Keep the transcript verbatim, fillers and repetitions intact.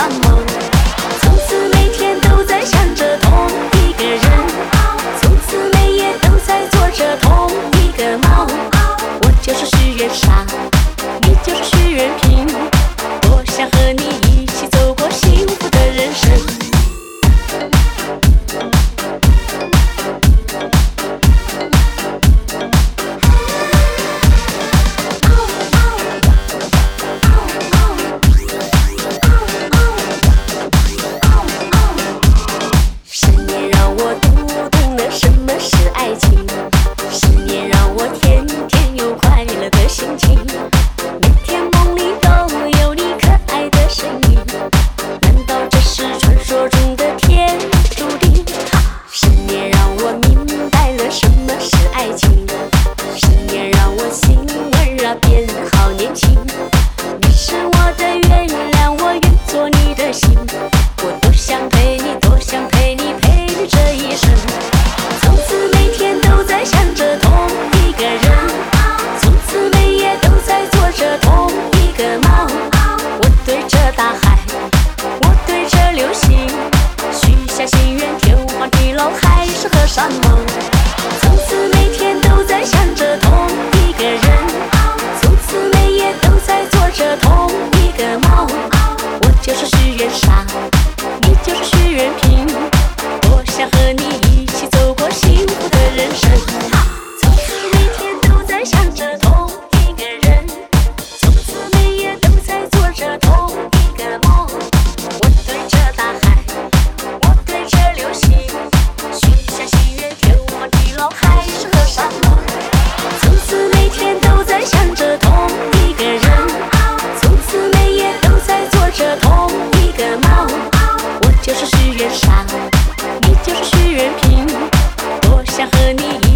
山盟。从此每天都在想着同一个人，从此每夜都在做着同一个梦。我就是许愿沙，你就是许愿瓶，我想和你一起走过幸福的人生。十年让我读懂了什么是爱情，十年让我天天有快乐的心情，每天梦里都有你可爱的身影，难道这是传说中的天注定？十年让我明白了什么是爱情，十年让我心温热变好年轻，你是我的月亮，我愿做你的星，我多想陪你，多想陪你，陪你这一生。从此每天都在想着同一个人，从此每夜都在做着同一个梦。我对着大海，我对着流星，许下心愿，天荒地老还是河山盟。从此每天都在想着同一个人，从此每夜都在做着同一个梦。我就是许愿沙，你就是许愿瓶，我想和你一起走过幸福的人生。从此每天都在想着同一个人，从此每夜都在做着同一个梦。我对着大海，我对着流星，许下心愿，天荒地老还是河山盟。从此每天都在想着同一个人，从此每夜都在做着同一个梦。我就是许愿沙，你就是许愿瓶，我想和你一